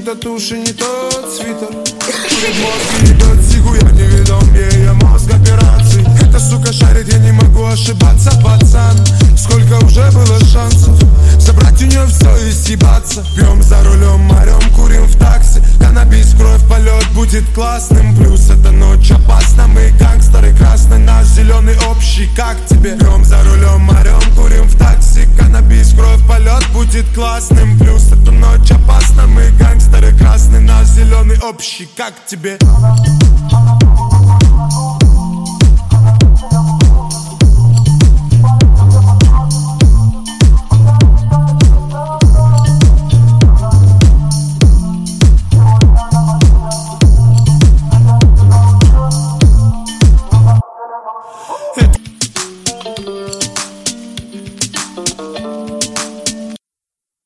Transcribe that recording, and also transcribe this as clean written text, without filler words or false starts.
татуши, не тот свитер. Мозг идет сигу, я не ведом, я мозг операций. Эта сука шарит, я не могу ошибаться, пацан. Сколько уже было шансов забрать у нее все и съебаться. Пьем за рулем, орем, курим в такси. Каннабис, кровь, полет будет классным. Плюс эта ночь опасна, мы гангстеры красный, наш зеленый общий, как тебе? Пьем за рулем, орем, курим в такси. Каннабис, кровь, полет будет классным. Плюс эта ночь опасна, мы гангстеры красный, наш зеленый общий, как тебе?